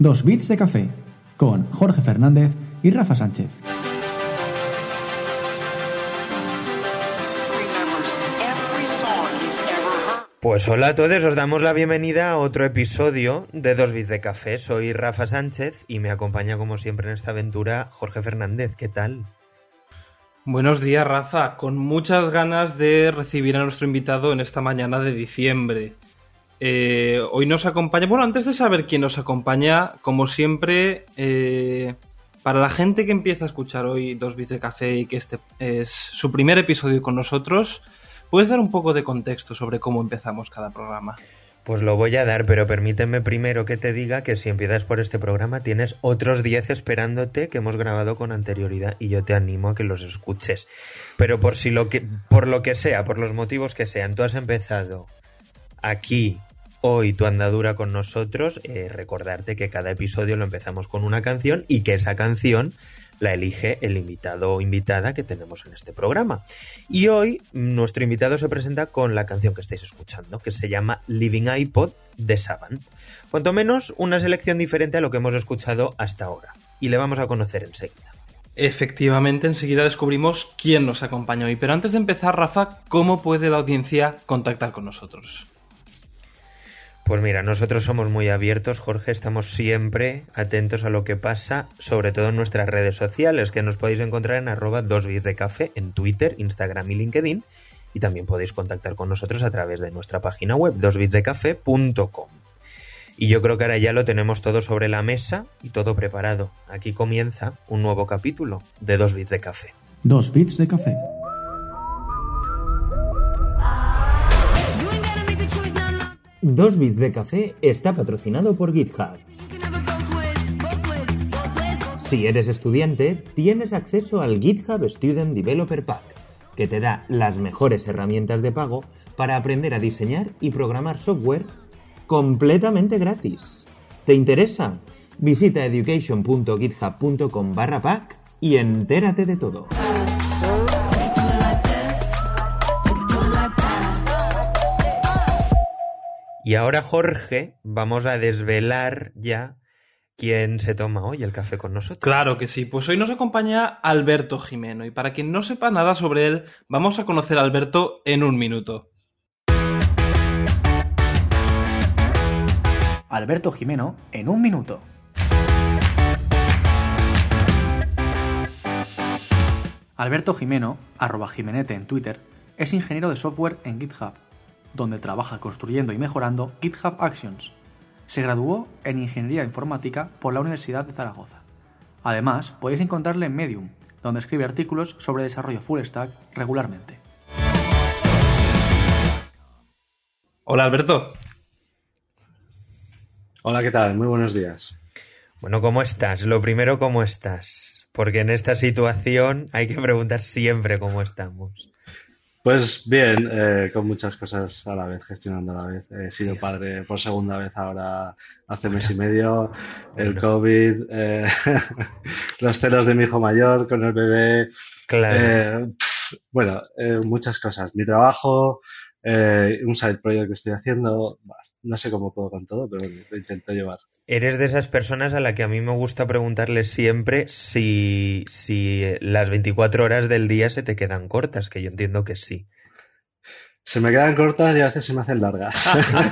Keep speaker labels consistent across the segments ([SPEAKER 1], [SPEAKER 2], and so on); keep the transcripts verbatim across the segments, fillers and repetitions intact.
[SPEAKER 1] Dos Bits de Café, con Jorge Fernández y Rafa Sánchez.
[SPEAKER 2] Pues hola a todos, os damos la bienvenida a otro episodio de Dos Bits de Café. Soy Rafa Sánchez y me acompaña como siempre en esta aventura Jorge Fernández. ¿Qué tal?
[SPEAKER 3] Buenos días, Rafa. Con muchas ganas de recibir a nuestro invitado en esta mañana de diciembre. Eh, hoy nos acompaña... Bueno, antes de saber quién nos acompaña, como siempre, eh, para la gente que empieza a escuchar hoy Dos Bits de Café y que este es su primer episodio con nosotros, ¿puedes dar un poco de contexto sobre cómo empezamos cada programa?
[SPEAKER 2] Pues lo voy a dar, pero permíteme primero que te diga que si empiezas por este programa tienes otros diez esperándote que hemos grabado con anterioridad y yo te animo a que los escuches. Pero por si lo que, por lo que sea, por los motivos que sean, tú has empezado aquí hoy tu andadura con nosotros, eh, recordarte que cada episodio lo empezamos con una canción y que esa canción la elige el invitado o invitada que tenemos en este programa. Y hoy nuestro invitado se presenta con la canción que estáis escuchando, que se llama Living iPod de Savant. Cuanto menos una selección diferente a lo que hemos escuchado hasta ahora. Y le vamos a conocer enseguida.
[SPEAKER 3] Efectivamente, enseguida descubrimos quién nos acompaña hoy. Pero antes de empezar, Rafa, ¿cómo puede la audiencia contactar con nosotros?
[SPEAKER 2] Pues mira, nosotros somos muy abiertos, Jorge, estamos siempre atentos a lo que pasa, sobre todo en nuestras redes sociales, que nos podéis encontrar en arroba dos bits de café en Twitter, Instagram y LinkedIn, y también podéis contactar con nosotros a través de nuestra página web, dos bits de café punto com. Y yo creo que ahora ya lo tenemos todo sobre la mesa y todo preparado. Aquí comienza un nuevo capítulo de Dos Bits de Café.
[SPEAKER 1] Dos Bits de Café.
[SPEAKER 4] Dos Bits de Café está patrocinado por GitHub. Si eres estudiante, tienes acceso al GitHub Student Developer Pack, que te da las mejores herramientas de pago para aprender a diseñar y programar software completamente gratis. ¿Te interesa? Visita education punto github punto com barra pack y entérate de todo.
[SPEAKER 2] Y ahora, Jorge, vamos a desvelar ya quién se toma hoy el café con nosotros.
[SPEAKER 3] Claro que sí, pues hoy nos acompaña Alberto Gimeno y para quien no sepa nada sobre él, vamos a conocer a Alberto en un minuto.
[SPEAKER 1] Alberto Gimeno en un minuto. Alberto Gimeno, arroba Jimenete en Twitter, es ingeniero de software en GitHub, donde trabaja construyendo y mejorando GitHub Actions. Se graduó en Ingeniería Informática por la Universidad de Zaragoza. Además, podéis encontrarle en Medium, donde escribe artículos sobre desarrollo full stack regularmente.
[SPEAKER 3] Hola, Alberto.
[SPEAKER 5] Hola, ¿qué tal? Muy buenos días.
[SPEAKER 2] Bueno, ¿cómo estás? Lo primero, ¿cómo estás? Porque en esta situación hay que preguntar siempre cómo estamos.
[SPEAKER 5] Pues bien, eh, con muchas cosas a la vez, gestionando a la vez. He sido padre por segunda vez ahora hace mes y medio, el COVID, eh, los celos de mi hijo mayor con el bebé.
[SPEAKER 2] Claro.
[SPEAKER 5] Eh, pff, bueno, eh, muchas cosas. Mi trabajo, eh, un side project que estoy haciendo. No sé cómo puedo con todo, pero lo intento llevar.
[SPEAKER 2] Eres de esas personas a las que a mí me gusta preguntarles siempre si, si las veinticuatro horas del día se te quedan cortas, que yo entiendo que sí.
[SPEAKER 5] Se me quedan cortas y a veces se me hacen largas.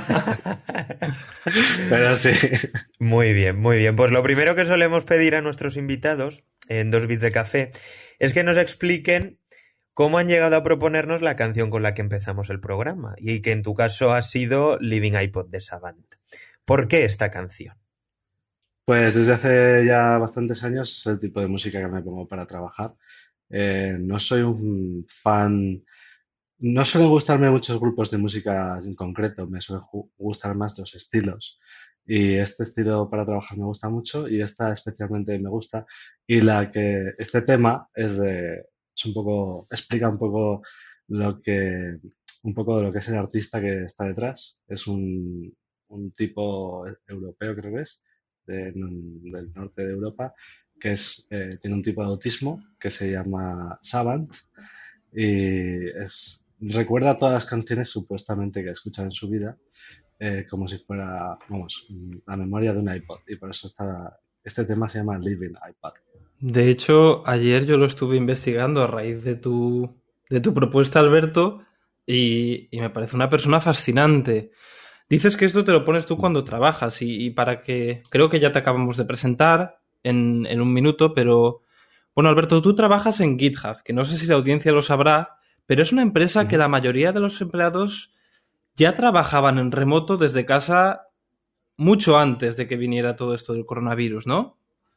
[SPEAKER 5] Pero sí.
[SPEAKER 2] Muy bien, muy bien. Pues lo primero que solemos pedir a nuestros invitados en Dos Bits de Café es que nos expliquen cómo han llegado a proponernos la canción con la que empezamos el programa y que en tu caso ha sido Living iPod de Savant. ¿Por qué esta canción?
[SPEAKER 5] Pues desde hace ya bastantes años es el tipo de música que me pongo para trabajar. Eh, no soy un fan, no suelen gustarme muchos grupos de música en concreto, me suelen gustar más los estilos. Y este estilo para trabajar me gusta mucho y esta especialmente me gusta. Y la que este tema es de, es un poco, explica un poco lo que, un poco de lo que es el artista que está detrás. Es un, un tipo europeo, creo que es, de, del norte de Europa, que es, eh, tiene un tipo de autismo que se llama Savant y es, recuerda todas las canciones supuestamente que ha escuchado en su vida eh, como si fuera, vamos, la memoria de un iPod. Y por eso está, este tema se llama Living iPad.
[SPEAKER 3] De hecho, ayer yo lo estuve investigando a raíz de tu, de tu propuesta, Alberto, y, y me parece una persona fascinante. Dices que esto te lo pones tú cuando trabajas y, y para que... Creo que ya te acabamos de presentar en, en un minuto, pero... Bueno, Alberto, tú trabajas en GitHub, que no sé si la audiencia lo sabrá, pero es una empresa que
[SPEAKER 5] Ujú.
[SPEAKER 3] la mayoría de los empleados ya trabajaban en remoto desde casa mucho antes de que viniera todo esto del coronavirus, ¿no?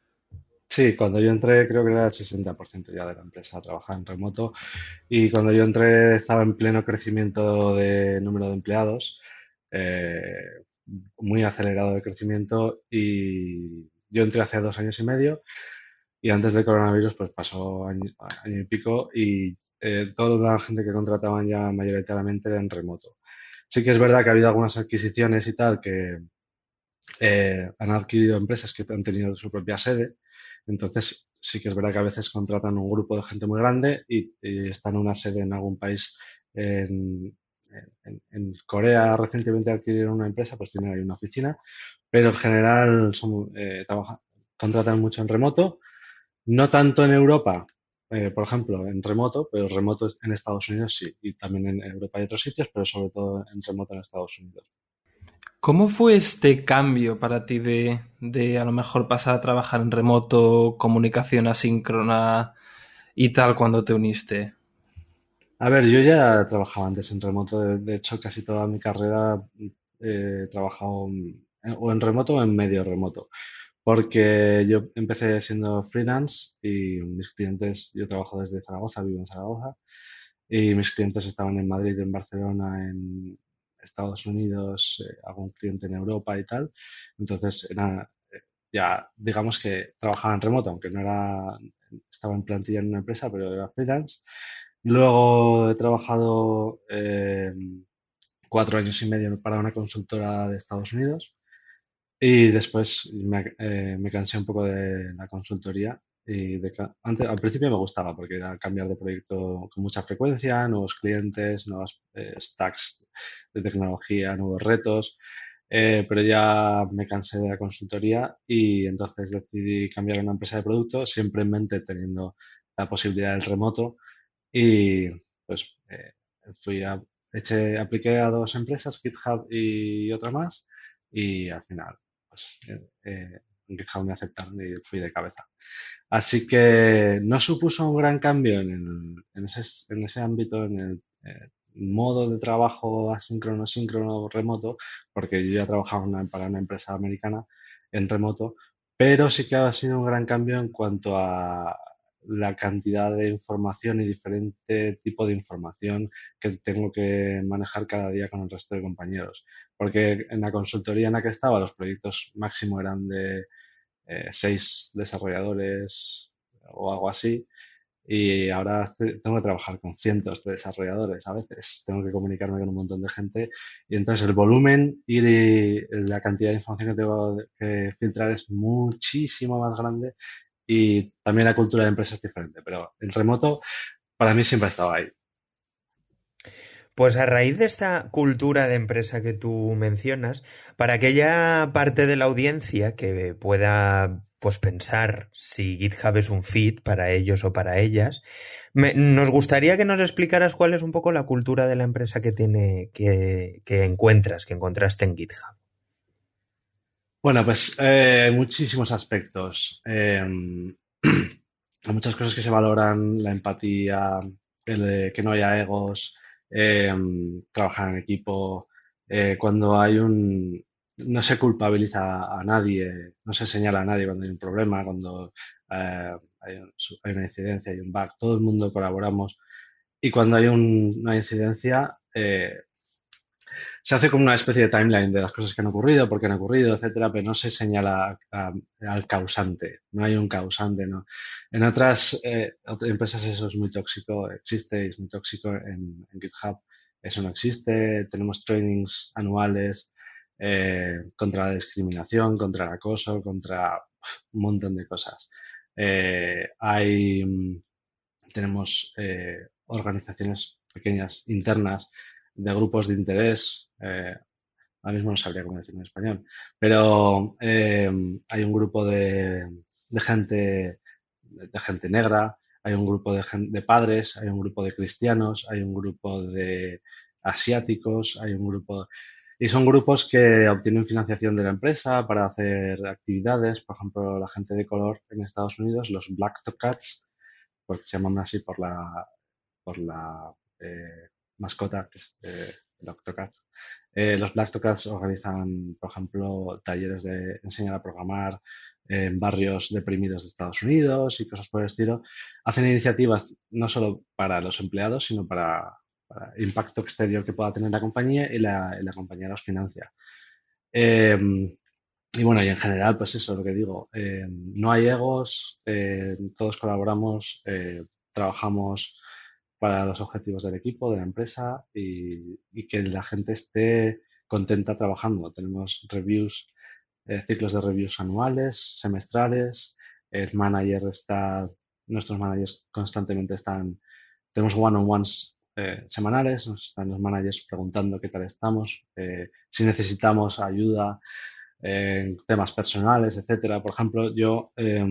[SPEAKER 5] Sí, cuando yo entré creo que era el sesenta por ciento ya de la empresa trabajaba en remoto y cuando yo entré estaba en pleno crecimiento de número de empleados, eh, muy acelerado de crecimiento y yo entré hace dos años y medio y antes del coronavirus pues pasó año, año y pico y eh, toda la gente que contrataban ya mayoritariamente era en remoto. Sí que es verdad que ha habido algunas adquisiciones y tal que eh, han adquirido empresas que han tenido su propia sede. Entonces, sí que es verdad que a veces contratan un grupo de gente muy grande y, y están en una sede en algún país. En, en, en Corea recientemente adquirieron una empresa, pues tienen ahí una oficina, pero en general son, eh, trabajan, contratan mucho en remoto, no tanto en Europa, eh, por ejemplo, en remoto, pero remoto en Estados Unidos sí, y también en Europa y otros sitios, pero sobre todo en remoto en Estados Unidos.
[SPEAKER 3] ¿Cómo fue este cambio para ti de, de a lo mejor pasar a trabajar en remoto, comunicación asíncrona y tal cuando te uniste?
[SPEAKER 5] A ver, yo ya trabajaba antes en remoto, de, de hecho casi toda mi carrera eh, he trabajado en- o en remoto o en medio remoto, porque yo empecé siendo freelance y mis clientes, yo trabajo desde Zaragoza, vivo en Zaragoza, y mis clientes estaban en Madrid, en Barcelona, en Estados Unidos, eh, algún cliente en Europa y tal, entonces era, eh, ya digamos que trabajaba en remoto, aunque no era, estaba en plantilla en una empresa, pero era freelance. Luego he trabajado eh, cuatro años y medio para una consultora de Estados Unidos y después me, eh, me cansé un poco de la consultoría y de, ca- antes, al principio me gustaba porque era cambiar de proyecto con mucha frecuencia, nuevos clientes, nuevos eh, stacks de tecnología, nuevos retos, eh, pero ya me cansé de la consultoría y entonces decidí cambiar a una empresa de producto, siempre en mente teniendo la posibilidad del remoto y pues eh, fui a, eché, apliqué a dos empresas, GitHub y otra más, y al final, pues eh, eh, en GitHub me aceptaron y fui de cabeza. Así que no supuso un gran cambio en, el- en ese, en ese ámbito, en el eh, modo de trabajo asíncrono, síncrono, remoto, porque yo ya trabajaba una- para una empresa americana en remoto, pero sí que ha sido un gran cambio en cuanto a la cantidad de información y diferente tipo de información que tengo que manejar cada día con el resto de compañeros. Porque en la consultoría en la que estaba, los proyectos máximo eran de eh, seis desarrolladores o algo así. Y ahora estoy- tengo que trabajar con cientos de desarrolladores a veces. Tengo que comunicarme con un montón de gente. Y entonces el volumen y la cantidad de información que tengo que filtrar es muchísimo más grande. Y también la cultura de empresa es diferente. Pero el remoto para mí siempre ha estado ahí.
[SPEAKER 2] Pues a raíz de esta cultura de empresa que tú mencionas, para aquella parte de la audiencia que pueda pues pensar si GitHub es un fit para ellos o para ellas, me- nos gustaría que nos explicaras cuál es un poco la cultura de la empresa que tiene, que, que encuentras, que encontraste en GitHub.
[SPEAKER 5] Bueno, pues eh, muchísimos aspectos. Eh, hay muchas cosas que se valoran, la empatía, el, eh, que no haya egos, eh, trabajar en equipo. Eh, cuando hay un... No se culpabiliza a nadie, no se señala a nadie cuando hay un problema, cuando eh, hay, un- hay una incidencia, hay un bug, todo el mundo colaboramos. Y cuando hay un- una incidencia, eh, se hace como una especie de timeline de las cosas que han ocurrido, por qué han ocurrido, etcétera, pero no se señala a- al causante, no hay un causante, ¿no? En otras, eh, otras empresas eso es muy tóxico, existe, es muy tóxico en, en GitHub, eso no existe, tenemos trainings anuales eh, contra la discriminación, contra el acoso, contra un montón de cosas. Eh, hay, mm, tenemos eh, organizaciones pequeñas internas de grupos de interés. eh, ahora mismo no sabría cómo decirlo en español, pero eh, hay un grupo de, de gente, de gente negra, hay un grupo de, gen- de padres, hay un grupo de cristianos, hay un grupo de asiáticos, hay un grupo... Y son grupos que obtienen financiación de la empresa para hacer actividades. Por ejemplo, la gente de color en Estados Unidos, los Black Cats, porque se llaman así por la, por la eh, mascota, que es eh, el Octocat. Eh, los Black Cats organizan, por ejemplo, talleres de enseñar a programar en barrios deprimidos de Estados Unidos y cosas por el estilo. Hacen iniciativas no solo para los empleados, sino para, para impacto exterior que pueda tener la compañía y la, y la compañía los financia. Eh, y bueno, y en general, pues eso, lo que digo, eh, no hay egos, eh, todos colaboramos, eh, trabajamos para los objetivos del equipo, de la empresa y, y que la gente esté contenta trabajando. Tenemos reviews, eh, ciclos de reviews anuales, semestrales, el manager está, nuestros managers constantemente están, tenemos one-on-ones eh, semanales, nos están los managers preguntando qué tal estamos, eh, si necesitamos ayuda en temas personales, etcétera. Por ejemplo, yo, eh,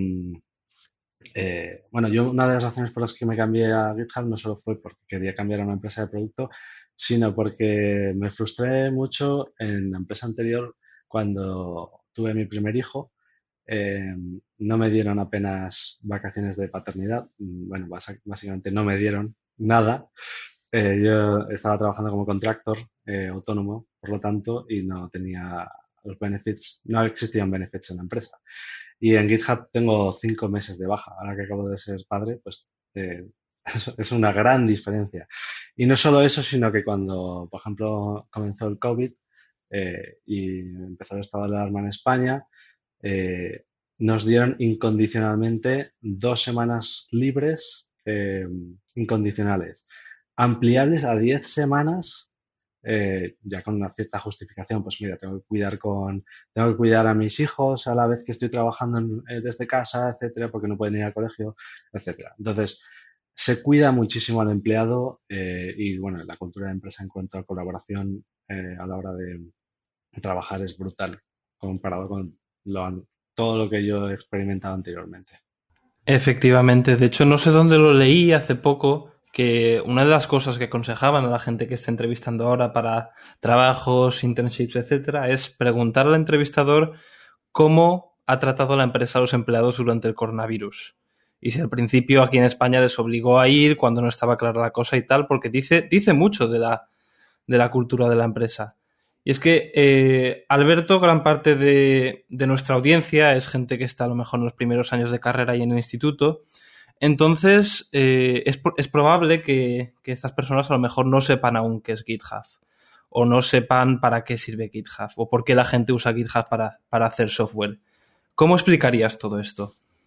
[SPEAKER 5] eh, bueno, yo una de las razones por las que me cambié a GitHub no solo fue porque quería cambiar a una empresa de producto, sino porque me frustré mucho en la empresa anterior cuando tuve mi primer hijo. Eh, no me dieron apenas vacaciones de paternidad. Bueno, basa- básicamente no me dieron nada. Eh, yo estaba trabajando como contractor eh, autónomo, por lo tanto, y no tenía los benefits, no existían benefits en la empresa. Y en GitHub tengo cinco meses de baja. Ahora que acabo de ser padre, pues eh, es, es una gran diferencia. Y no solo eso, sino que cuando, por ejemplo, comenzó el COVID eh, y empezó el estado de alarma en España, eh, nos dieron incondicionalmente dos semanas libres eh, incondicionales, ampliables a diez semanas, eh, ya con una cierta justificación. Pues mira, tengo que cuidar con, tengo que cuidar a mis hijos a la vez que estoy trabajando en- eh, desde casa, etcétera, porque no pueden ir al colegio, etcétera. Entonces, se cuida muchísimo al empleado eh, y bueno, la cultura de empresa en cuanto a colaboración eh, a la hora de trabajar es brutal comparado con lo- todo lo que yo he experimentado anteriormente.
[SPEAKER 3] Efectivamente, de hecho no sé dónde lo leí hace poco, que una de las cosas que aconsejaban a la gente que está entrevistando ahora para trabajos, internships, etcétera, es preguntar al entrevistador cómo ha tratado la empresa a los empleados durante el coronavirus. Y si al principio aquí en España les obligó a ir cuando no estaba clara la cosa y tal, porque dice, dice mucho de la, de la cultura de la empresa. Y es que eh, Alberto, gran parte de, de nuestra audiencia es gente que está a lo mejor en los primeros años de carrera y en el instituto. Entonces, eh, es, es probable que, que estas personas a lo mejor no sepan aún qué es GitHub o no sepan para qué sirve GitHub o por qué la gente usa GitHub para, para hacer software. ¿Cómo explicarías todo esto?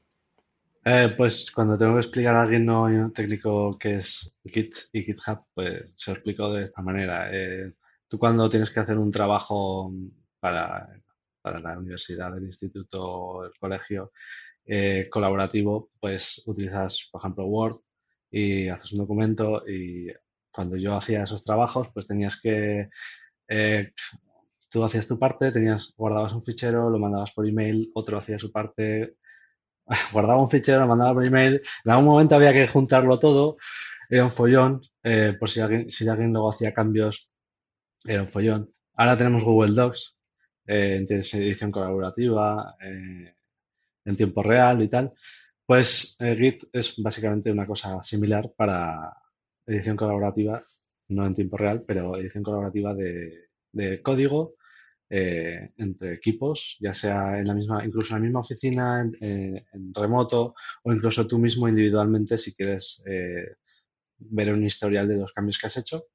[SPEAKER 5] Eh, pues cuando tengo que explicar a alguien no técnico qué es Git y GitHub, pues se lo explico de esta manera. Eh, tú cuando tienes que hacer un trabajo para, para la universidad, el instituto o el colegio eh, colaborativo, pues utilizas, por ejemplo, Word y haces un documento y cuando yo hacía esos trabajos, pues tenías que, eh, tú hacías tu parte, tenías, guardabas un fichero, lo mandabas por email, otro hacía su parte, guardaba un fichero, lo mandaba por email. En algún momento había que juntarlo todo, era un follón. Eh, por si alguien, si alguien luego hacía cambios, era un follón. Ahora tenemos Google Docs, eh, tienes edición colaborativa, eh, en tiempo real y tal. Pues eh, Git es básicamente una cosa similar para edición colaborativa, no en tiempo real, pero edición colaborativa de, de código eh, entre equipos, ya sea en la misma, incluso en la misma oficina, en, eh, en remoto o incluso tú mismo individualmente si quieres eh, ver un historial de los cambios que has hecho.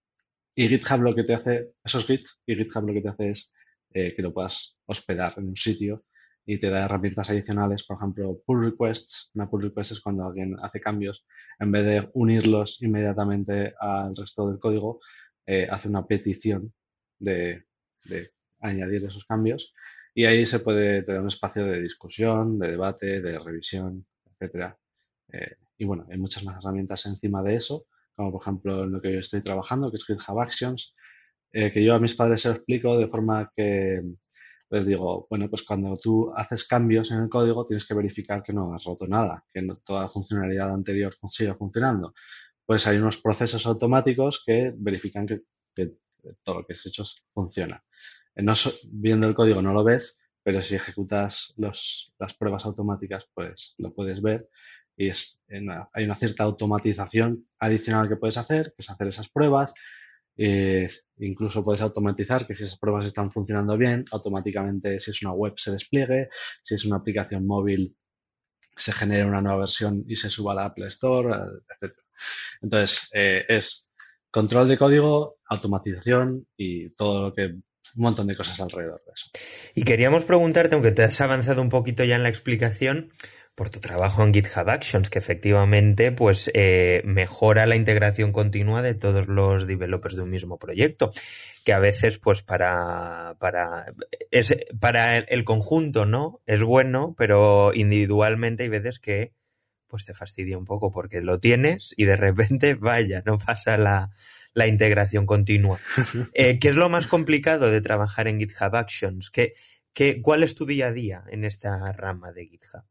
[SPEAKER 5] Y GitHub lo que te hace, eso es Git, y GitHub lo que te hace es eh, que lo puedas hospedar en un sitio y te da herramientas adicionales, por ejemplo, pull requests. Una pull request es cuando alguien hace cambios, en vez de unirlos inmediatamente al resto del código, eh, hace una petición de, de añadir esos cambios y ahí se puede tener un espacio de discusión, de debate, de revisión, etcétera. Eh, y bueno, hay muchas más herramientas encima de eso, como por ejemplo en lo que yo estoy trabajando, que es GitHub Actions, eh, que yo a mis padres se lo explico de forma que les digo, bueno, pues cuando tú haces cambios en el código tienes que verificar que no has roto nada, que no- toda la funcionalidad anterior fun- siga funcionando. Pues hay unos procesos automáticos que verifican que, que todo lo que has hecho funciona. Eh, No so- viendo el código no lo ves, pero si ejecutas los, las pruebas automáticas, pues lo puedes ver. Y es, en una- hay una cierta automatización adicional que puedes hacer, que es hacer esas pruebas. Eh, incluso puedes automatizar que si esas pruebas están funcionando bien, automáticamente si es una web se despliegue, si es una aplicación móvil se genere una nueva versión y se suba a la Apple Store, eh, etcétera. Entonces, eh, es control de código, automatización y todo lo que, un montón de cosas alrededor de eso.
[SPEAKER 2] Y queríamos preguntarte, aunque te has avanzado un poquito ya en la explicación, por tu trabajo en GitHub Actions, que efectivamente pues eh, mejora la integración continua de todos los developers de un mismo proyecto, que a veces pues para para es para el, el conjunto, ¿no? Es bueno, pero individualmente hay veces que pues te fastidia un poco porque lo tienes y de repente, vaya, no pasa la, la integración continua. Eh, ¿qué es lo más complicado de trabajar en GitHub Actions? ¿Qué, qué, ¿Cuál es tu día a día en esta rama de GitHub?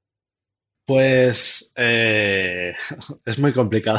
[SPEAKER 5] Pues eh, es muy complicado.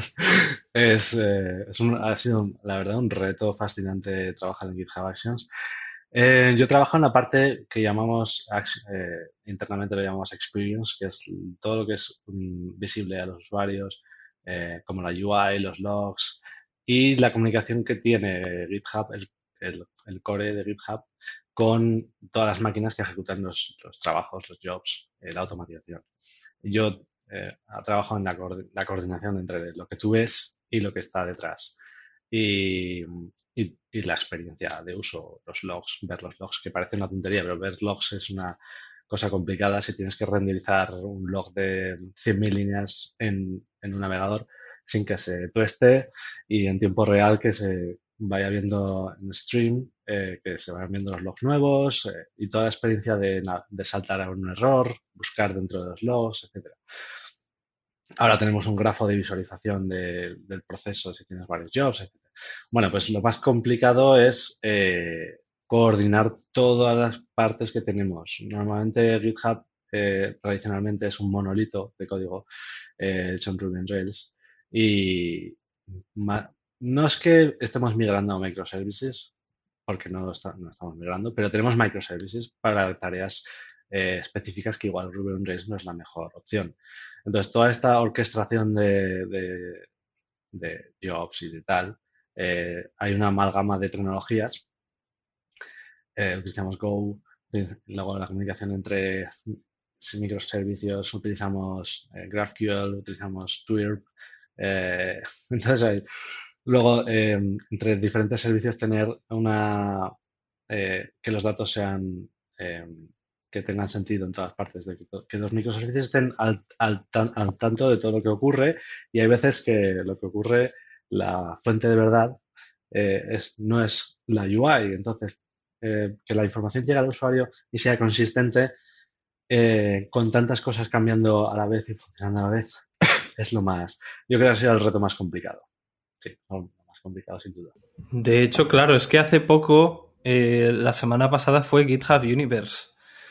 [SPEAKER 5] Es, eh, es un- ha sido, un- la verdad, un reto fascinante trabajar en GitHub Actions. Eh, yo trabajo en la parte que llamamos, act- eh, internamente lo llamamos Experience, que es todo lo que es mm, visible a los usuarios, eh, como la U I, los logs y la comunicación que tiene GitHub, el, el- el core de GitHub, con todas las máquinas que ejecutan los, los trabajos, los jobs, eh, la automatización. Yo eh, trabajo en la, coord- la coordinación entre lo que tú ves y lo que está detrás. Y, y- y la experiencia de uso, los logs, ver los logs, que parece una tontería, pero ver logs es una cosa complicada si tienes que renderizar un log de cien mil líneas en, en un navegador sin que se tueste y en tiempo real que se vaya viendo en stream, eh, que se vayan viendo los logs nuevos eh, y toda la experiencia de, na- de saltar a un error, buscar dentro de los logs, etcétera. Ahora tenemos un grafo de visualización de- del proceso si tienes varios jobs, etcétera. Bueno, pues lo más complicado es eh, coordinar todas las partes que tenemos. Normalmente GitHub eh, tradicionalmente es un monolito de código eh, hecho en Ruby on Rails y ma- no es que estemos migrando a microservices, porque no, lo está- no estamos migrando, pero tenemos microservices para tareas eh, específicas que igual Ruby on Rails no es la mejor opción. Entonces, toda esta orquestación de, de- de jobs y de tal, eh, hay una amalgama de tecnologías. Eh, utilizamos Go, utiliz- luego la comunicación entre microservicios, utilizamos eh, GraphQL, utilizamos Twirp. eh, entonces, hay- luego, eh, entre diferentes servicios, tener una, eh, que los datos sean, eh, que tengan sentido en todas partes, de que, to- que los microservicios estén al, al tan- al tanto de todo lo que ocurre y hay veces que lo que ocurre, la fuente de verdad, eh, es, no es la U I. Entonces, eh, que la información llegue al usuario y sea consistente eh, con tantas cosas cambiando a la vez y funcionando a la vez, es lo más, yo creo que ha sido el reto más complicado. Sí, lo más complicado sin duda.
[SPEAKER 3] De hecho, claro, es que hace poco, eh, la semana pasada fue GitHub Universe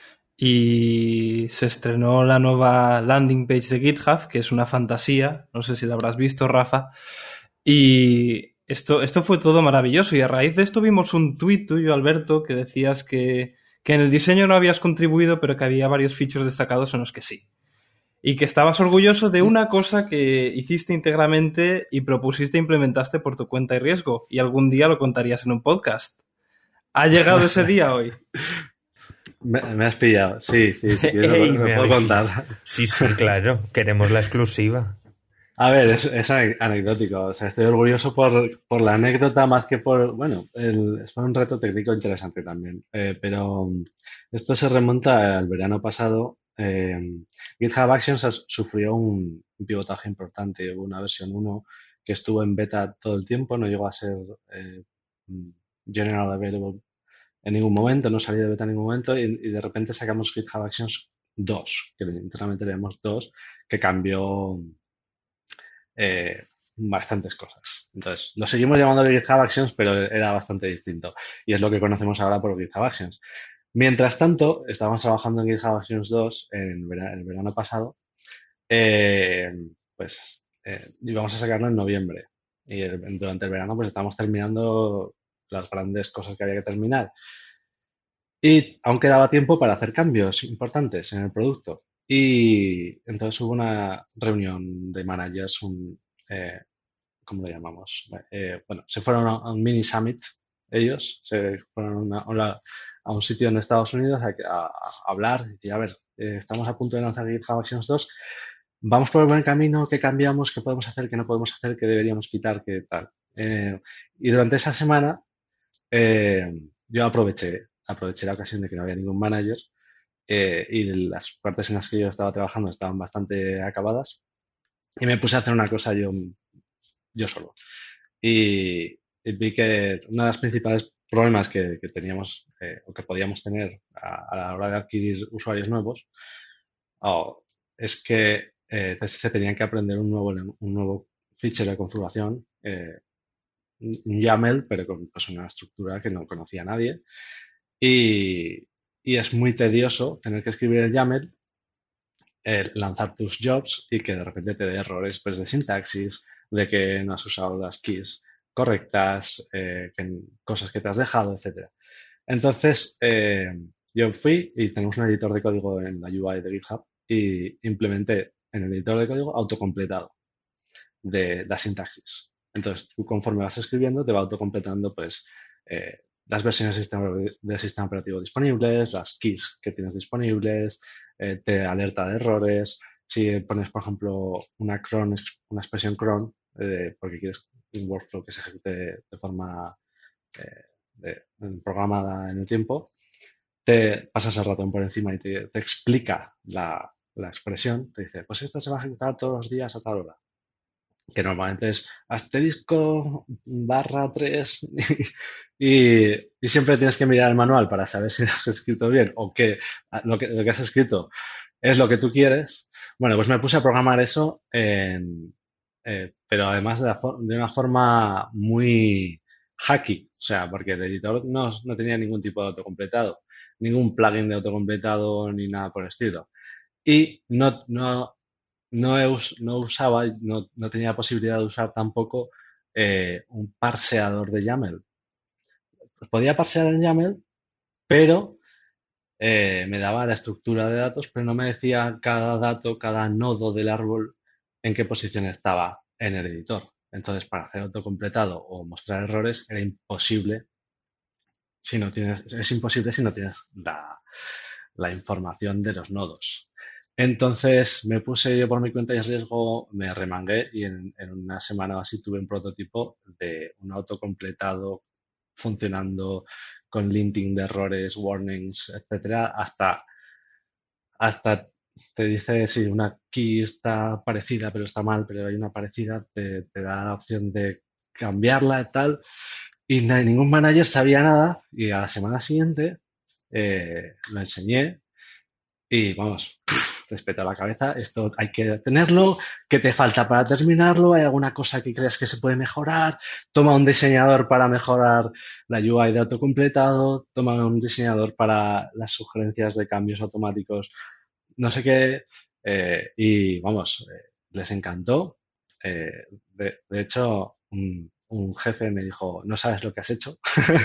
[SPEAKER 3] y se estrenó la nueva landing page de GitHub, que es una fantasía, no sé si la habrás visto, Rafa, y esto, esto fue todo maravilloso y a raíz de esto vimos un tuit tuyo, Alberto, que decías que, que en el diseño no habías contribuido, pero que había varios features destacados en los que sí. Y que estabas orgulloso de una cosa que hiciste íntegramente y propusiste e implementaste por tu cuenta y riesgo. Y algún día lo contarías en un podcast. ¿Ha llegado ese día hoy?
[SPEAKER 5] Me, me has pillado. Sí, sí, si quieres lo,
[SPEAKER 2] ¡Ey!
[SPEAKER 5] lo
[SPEAKER 2] Me
[SPEAKER 5] puedo
[SPEAKER 2] habéis
[SPEAKER 5] contar.
[SPEAKER 2] pillado. Sí, sí, claro. Queremos la exclusiva.
[SPEAKER 5] A ver, es, es ane- anecdótico. O sea, estoy orgulloso por, por la anécdota más que por, bueno, el, fue un reto técnico interesante también. Eh, pero mm, esto se remonta al verano pasado. Eh, GitHub Actions has- sufrió un, un pivotaje importante. Hubo una versión uno que estuvo en beta todo el tiempo, no llegó a ser eh, mm, general available en ningún momento, no salió de beta en ningún momento y, y de repente sacamos GitHub Actions dos, que internamente le llamamos dos, que cambió eh, bastantes cosas. Entonces, lo seguimos llamando GitHub Actions, pero era bastante distinto. Y es lo que conocemos ahora por GitHub Actions. Mientras tanto, estábamos trabajando en GitHub Actions dos en vera- el verano pasado. Eh, pues eh, íbamos a sacarlo en noviembre. Y el- durante el verano pues estábamos terminando las grandes cosas que había que terminar. Y aún quedaba tiempo para hacer cambios importantes en el producto. Y entonces hubo una reunión de managers, un, eh, ¿cómo lo llamamos? Eh, bueno, se fueron a, a un mini summit ellos, se fueron a, una- a una- a un sitio en Estados Unidos a, a- a hablar y decir, a ver, eh, estamos a punto de lanzar GitHub Actions dos, vamos por el buen camino, qué cambiamos, qué podemos hacer, qué no podemos hacer, qué deberíamos quitar, qué tal. Eh, y durante esa semana eh, yo aproveché, aproveché la ocasión de que no había ningún manager eh, y las partes en las que yo estaba trabajando estaban bastante acabadas y me puse a hacer una cosa yo, yo solo. Y, y vi que uno de los principales problemas que, que teníamos eh, o que podíamos tener a, a la hora de adquirir usuarios nuevos oh, es que eh, se tenían que aprender un nuevo, un nuevo feature de configuración, eh, un YAML, pero con pues, una estructura que no conocía nadie. Y, y es muy tedioso tener que escribir el YAML, eh, lanzar tus jobs y que de repente te dé errores pues, de sintaxis, de que no has usado las keys correctas, eh, que, cosas que te has dejado, etcétera. Entonces, eh, yo fui y tenemos un editor de código en la U I de GitHub y implementé en el editor de código autocompletado de la sintaxis. Entonces, tú conforme vas escribiendo, te va autocompletando pues, eh, las versiones del sistema, del sistema operativo disponibles, las keys que tienes disponibles, eh, te alerta de errores. Si pones, por ejemplo, una cron, una expresión cron, eh, porque quieres un workflow que se ejecute de forma eh, de, programada en el tiempo, te pasas el ratón por encima y te, te explica la, la expresión. Te dice, pues esto se va a ejecutar todos los días a tal hora, que normalmente es asterisco barra tres y, y siempre tienes que mirar el manual para saber si lo has escrito bien o que lo, que lo que has escrito es lo que tú quieres. Bueno, pues me puse a programar eso, en, eh, pero además de, la de, una forma muy hacky, o sea, porque el editor no, no tenía ningún tipo de autocompletado, ningún plugin de autocompletado ni nada por el estilo. Y no, no, no, us, no usaba, no, no, tenía posibilidad de usar tampoco eh, un parseador de YAML. Pues podía parsear el YAML, pero eh, me daba la estructura de datos, pero no me decía cada dato, cada nodo del árbol en qué posición estaba en el editor. Entonces, para hacer autocompletado o mostrar errores era imposible si no tienes, es imposible si no tienes la, la información de los nodos. Entonces me puse yo por mi cuenta y riesgo, me remangué y en, en una semana o así tuve un prototipo de un autocompletado funcionando con linting de errores, warnings, etcétera, hasta, hasta te dice si una key está parecida pero está mal, pero hay una parecida, te, te da la opción de cambiarla y tal. Y no, ningún manager sabía nada y a la semana siguiente eh, lo enseñé y vamos, te espeta la cabeza, esto hay que tenerlo, ¿qué te falta para terminarlo? ¿Hay alguna cosa que creas que se puede mejorar? Toma un diseñador para mejorar la U I de autocompletado, toma un diseñador para las sugerencias de cambios automáticos, no sé qué, eh, y vamos, eh, les encantó. Eh, de, de, hecho, un, un jefe me dijo, no sabes lo que has hecho.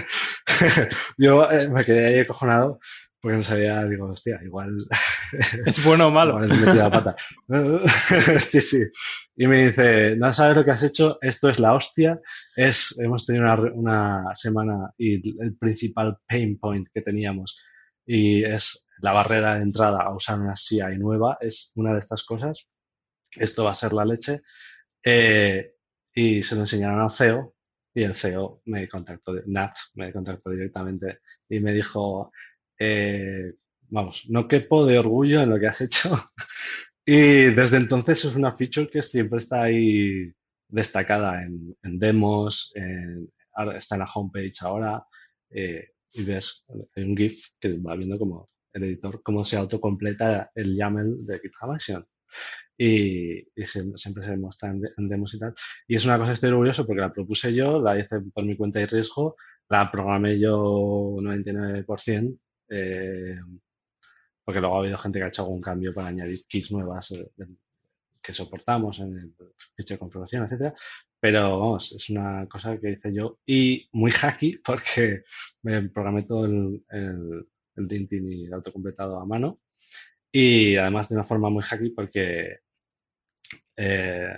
[SPEAKER 5] Yo eh, me quedé ahí acojonado porque no sabía, digo, hostia, igual...
[SPEAKER 3] ¿Es bueno o malo?
[SPEAKER 5] Igual les he metido la pata. Sí, sí. Y me dice, no sabes lo que has hecho, esto es la hostia. Es, hemos tenido una, una semana y el principal pain point que teníamos y es la barrera de entrada a usar una C I nueva, es una de estas cosas. Esto va a ser la leche. Eh, y se lo enseñaron al C E O y el C E O me contactó, Nat me contactó directamente y me dijo, eh, vamos, no quepo de orgullo en lo que has hecho. Y desde entonces es una feature que siempre está ahí destacada en, en demos, en, está en la homepage ahora, eh, y ves hay un GIF que va viendo como el editor, cómo se autocompleta el YAML de GitHub Action. y, y se- siempre se muestra en, de- en demos y tal. Y es una cosa que estoy orgulloso porque la propuse yo, la hice por mi cuenta y riesgo, la programé yo noventa y nueve por ciento, eh, porque luego ha habido gente que ha hecho algún cambio para añadir keys nuevas eh, que soportamos en el fichero de configuración, etcétera. Pero vamos, es una cosa que hice yo y muy hacky porque me programé todo el, el, el linting y el autocompletado a mano y además de una forma muy hacky porque eh,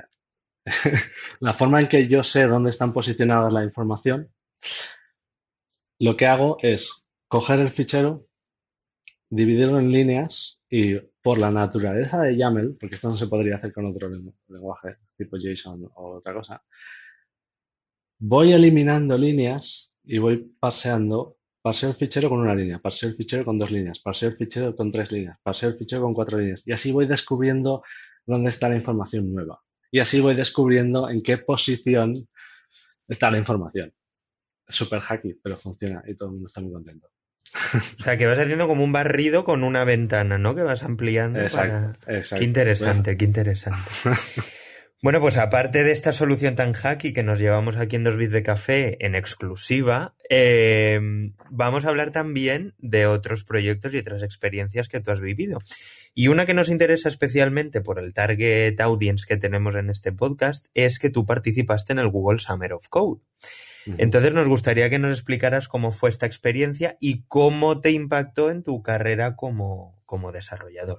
[SPEAKER 5] la forma en que yo sé dónde están posicionadas la información, lo que hago es coger el fichero, dividirlo en líneas y por la naturaleza de YAML, porque esto no se podría hacer con otro lengu- lenguaje tipo JSON o otra cosa, voy eliminando líneas y voy parseando. Parseo el fichero con una línea, parseo el fichero con dos líneas, parseo el fichero con tres líneas, parseo el fichero con cuatro líneas. Y así voy descubriendo dónde está la información nueva. Y así voy descubriendo en qué posición está la información. Es súper hacky, pero funciona y todo el mundo está muy contento.
[SPEAKER 2] O sea, que vas haciendo como un barrido con una ventana, ¿no? Que vas ampliando
[SPEAKER 5] Exacto,
[SPEAKER 2] para...
[SPEAKER 5] exacto.
[SPEAKER 2] Qué interesante, qué interesante. Bueno, pues aparte de esta solución tan hacky que nos llevamos aquí en Dos Bits de Café en exclusiva, eh, vamos a hablar también de otros proyectos y otras experiencias que tú has vivido. Y una que nos interesa especialmente por el target audience que tenemos en este podcast es que tú participaste en el Google Summer of Code.
[SPEAKER 5] Ujú.
[SPEAKER 2] Entonces nos gustaría que nos explicaras cómo fue esta experiencia y cómo te impactó en tu carrera como, como desarrollador.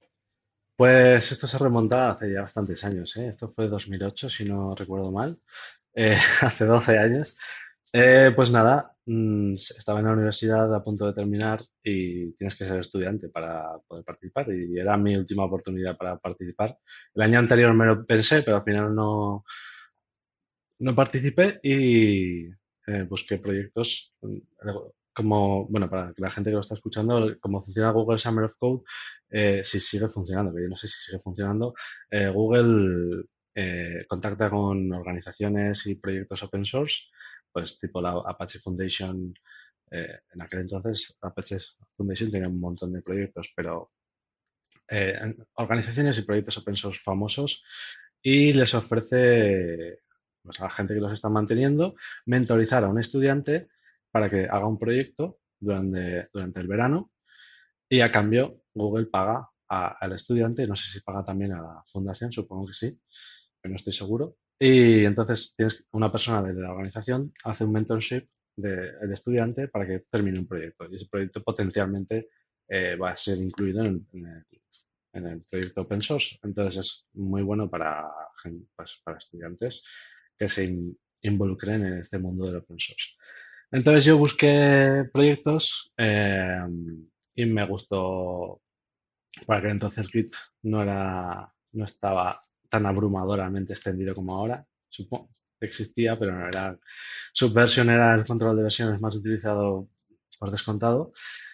[SPEAKER 5] Pues esto se remonta hace ya bastantes años, ¿eh? Esto fue dos mil ocho, si no recuerdo mal, eh, hace doce años. Eh, pues nada, mm, estaba en la universidad a punto de terminar y tienes que ser estudiante para poder participar y era mi última oportunidad para participar. El año anterior me lo pensé, pero al final no, no participé y eh, busqué proyectos mm, como, bueno, para que la gente que lo está escuchando, como funciona Google Summer of Code, eh, si sigue funcionando, que yo no sé si sigue funcionando, eh, Google eh, contacta con organizaciones y proyectos open source, pues tipo la Apache Foundation. Eh, en aquel entonces Apache Foundation tenía un montón de proyectos, pero eh, organizaciones y proyectos open source famosos y les ofrece pues, a la gente que los está manteniendo mentorizar a un estudiante para que haga un proyecto durante, durante el verano y a cambio Google paga a- al estudiante, no sé si paga también a la fundación, supongo que sí, pero no estoy seguro. Y entonces tienes una persona de la organización hace un mentorship del estudiante para que termine un proyecto y ese proyecto potencialmente eh, va a ser incluido en, en el, en el proyecto open source. Entonces es muy bueno para, gen- pues, para estudiantes que se in- involucren en este mundo del open source. Entonces yo busqué proyectos eh, y me gustó, para aquel entonces Git no era, no estaba tan abrumadoramente extendido como ahora. Supongo que existía, pero no era. Subversion era el control de versiones más utilizado por descontado.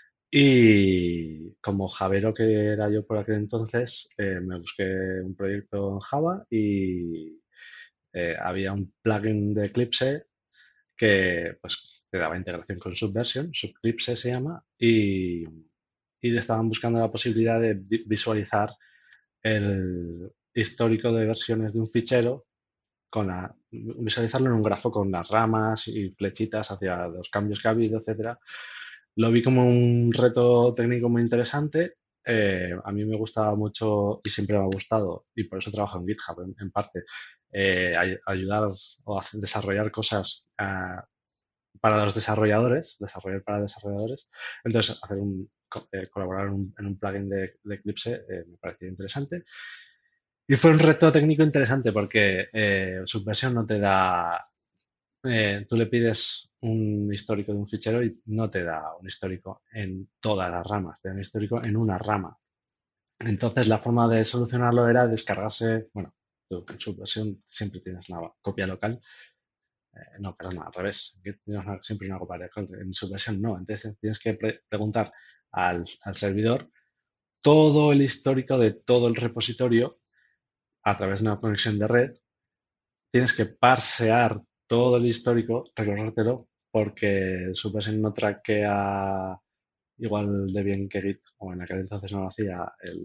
[SPEAKER 5] Y como Javero que era yo por aquel entonces, eh, me busqué un proyecto en Java y eh, había un plugin de Eclipse que pues te daba integración con Subversion, Subclipse se llama, y, y le estaban buscando la posibilidad de vi- visualizar el histórico de versiones de un fichero con la, visualizarlo en un grafo con las ramas y flechitas hacia los cambios que ha habido, etcétera. Lo vi como un reto técnico muy interesante. Eh, a mí me gustaba mucho y siempre me ha gustado, y por eso trabajo en GitHub en, en parte, eh, ay- ayudar o hacer- desarrollar cosas ah, para los desarrolladores, desarrollar para desarrolladores. Entonces, hacer un, co- eh, colaborar en un, en un plugin de, de Eclipse eh, me pareció interesante. Y fue un reto técnico interesante porque eh, Subversion no te da, eh, tú le pides un histórico de un fichero y no te da un histórico en todas las ramas, te da un histórico en una rama. Entonces, la forma de solucionarlo era descargarse, bueno, tú en Subversion siempre tienes una copia local. Eh, no, perdón, al revés. Aquí tienes una- siempre una copia local. En Subversion no. Entonces, tienes que pre- preguntar al, al servidor todo el histórico de todo el repositorio a través de una conexión de red. Tienes que parsear todo el histórico, recorrértelo, porque Subversion no traquea igual de bien que Git, o en aquel entonces no lo hacía, el-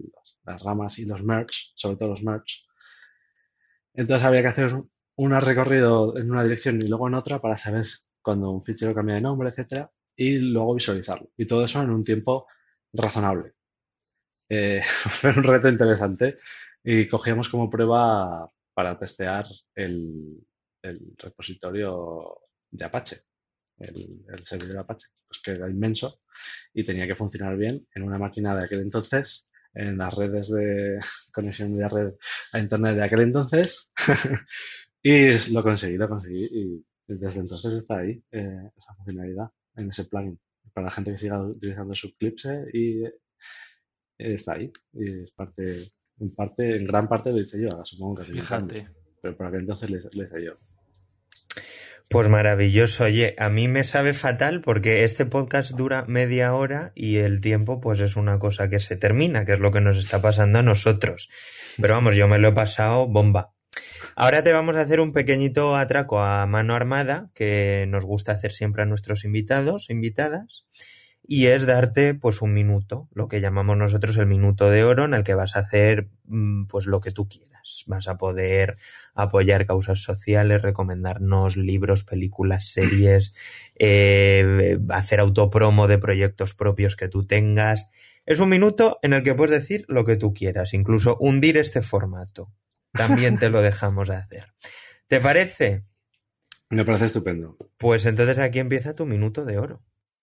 [SPEAKER 5] las ramas y los merge, sobre todo los merge. Entonces había que hacer un recorrido en una dirección y luego en otra para saber cuando un fichero cambia de nombre, etcétera, y luego visualizarlo. Y todo eso en un tiempo razonable. Eh, fue un reto interesante y cogíamos como prueba para testear el, el repositorio de Apache, el, el servidor Apache, pues que era inmenso y tenía que funcionar bien en una máquina de aquel entonces, en las redes de conexión de red a internet de aquel entonces y lo conseguí, lo conseguí y desde entonces está ahí eh, esa funcionalidad en ese plugin para la gente que siga utilizando Subclipse y está ahí y es parte, en parte, en gran parte lo hice yo, ahora supongo que
[SPEAKER 3] Fíjate.
[SPEAKER 5] pero por aquel entonces lo hice, lo hice yo.
[SPEAKER 2] Pues maravilloso. Oye, a mí me sabe fatal porque este podcast dura media hora y el tiempo pues es una cosa que se termina, que es lo que nos está pasando a nosotros. Pero vamos, yo me lo he pasado bomba. Ahora te vamos a hacer un pequeñito atraco a mano armada que nos gusta hacer siempre a nuestros invitados, invitadas, y es darte pues un minuto, lo que llamamos nosotros el minuto de oro, en el que vas a hacer pues lo que tú quieras. Vas a poder apoyar causas sociales, recomendarnos libros, películas, series, eh, hacer autopromo de proyectos propios que tú tengas. Es un minuto en el que puedes decir lo que tú quieras, incluso hundir este formato. También te lo dejamos hacer. ¿Te parece?
[SPEAKER 5] Me parece estupendo.
[SPEAKER 2] Pues entonces aquí empieza tu minuto de oro.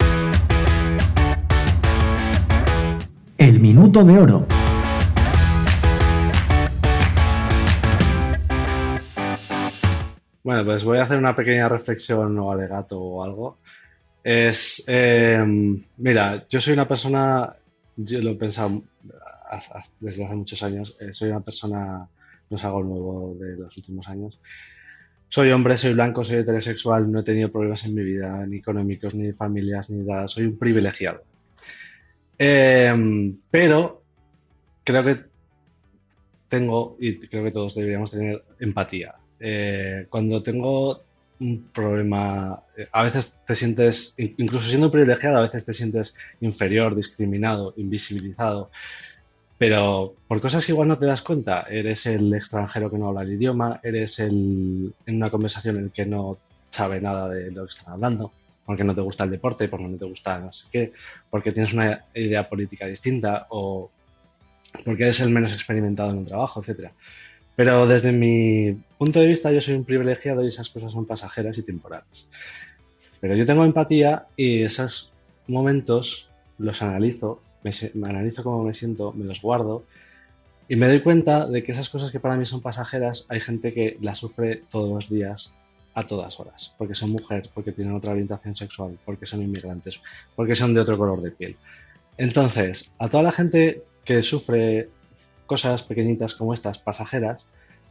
[SPEAKER 1] El minuto de oro.
[SPEAKER 5] Bueno, pues voy a hacer una pequeña reflexión o alegato o algo. Es, eh, mira, yo soy una persona, yo lo he pensado desde hace muchos años, eh, soy una persona, no es algo nuevo de los últimos años. Soy hombre, soy blanco, soy heterosexual, no he tenido problemas en mi vida, ni económicos, ni familias, ni nada, soy un privilegiado. Eh, pero creo que tengo, y creo que todos deberíamos tener empatía. Eh, cuando tengo un problema, eh, a veces te sientes, incluso siendo privilegiado, a veces te sientes inferior, discriminado, invisibilizado, pero por cosas que igual no te das cuenta. Eres el extranjero que no habla el idioma, eres el en una conversación en la que no sabe nada de lo que están hablando, porque no te gusta el deporte, porque no te gusta no sé qué, porque tienes una idea política distinta o porque eres el menos experimentado en un trabajo, etcétera. Pero desde mi punto de vista yo soy un privilegiado y esas cosas son pasajeras y temporales. Pero yo tengo empatía y esos momentos los analizo, me, me analizo cómo me siento, me los guardo y me doy cuenta de que esas cosas que para mí son pasajeras hay gente que las sufre todos los días a todas horas, porque son mujeres, porque tienen otra orientación sexual, porque son inmigrantes, porque son de otro color de piel. Entonces, a toda la gente que sufre cosas pequeñitas como estas, pasajeras,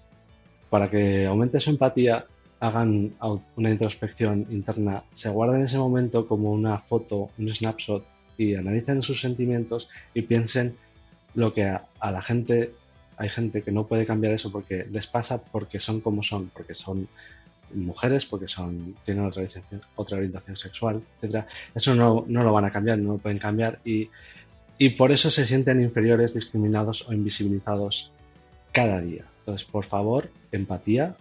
[SPEAKER 5] para que aumente su empatía, hagan una introspección interna, se guarden ese momento como una foto, un snapshot y analicen sus sentimientos y piensen lo que a, a la gente, hay gente que no puede cambiar eso porque les pasa porque son como son, porque son mujeres, porque son tienen otra orientación, otra orientación sexual, etcétera. Eso no, no lo van a cambiar, no lo pueden cambiar y Y por eso se sienten inferiores, discriminados o invisibilizados cada día. Entonces, por favor, empatía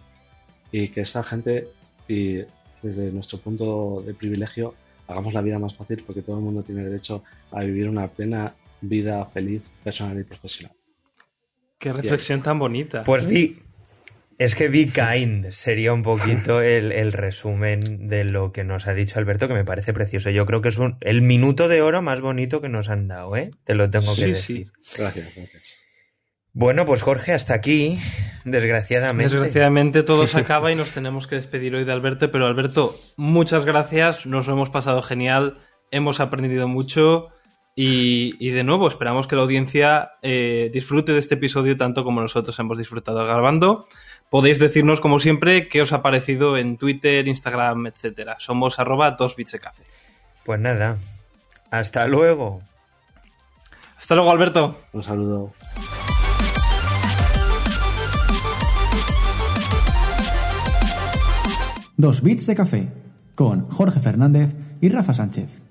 [SPEAKER 5] y que esa gente, y desde nuestro punto de privilegio, hagamos la vida más fácil porque todo el mundo tiene derecho a vivir una plena vida feliz, personal y profesional.
[SPEAKER 3] Qué reflexión tan bonita.
[SPEAKER 2] Pues vi, es que be kind sería un poquito el, el resumen de lo que nos ha dicho Alberto, que me parece precioso. Yo creo que es un, el minuto de oro más bonito que nos han dado, ¿eh? Te lo tengo que
[SPEAKER 3] Sí,
[SPEAKER 2] decir.
[SPEAKER 3] sí.
[SPEAKER 5] Gracias, gracias.
[SPEAKER 2] Bueno, pues Jorge, hasta aquí, desgraciadamente.
[SPEAKER 3] Desgraciadamente todo se acaba y nos tenemos que despedir hoy de Alberto, pero Alberto, muchas gracias, nos lo hemos pasado genial, hemos aprendido mucho y, y de nuevo esperamos que la audiencia eh, disfrute de este episodio tanto como nosotros hemos disfrutado grabando. Podéis decirnos, como siempre, qué os ha parecido en Twitter, Instagram, etcétera. Somos arroba dos bits de café.
[SPEAKER 2] Pues nada, hasta luego.
[SPEAKER 3] Hasta luego, Alberto.
[SPEAKER 5] Un saludo.
[SPEAKER 1] Dos bits de café, con Jorge Fernández y Rafa Sánchez.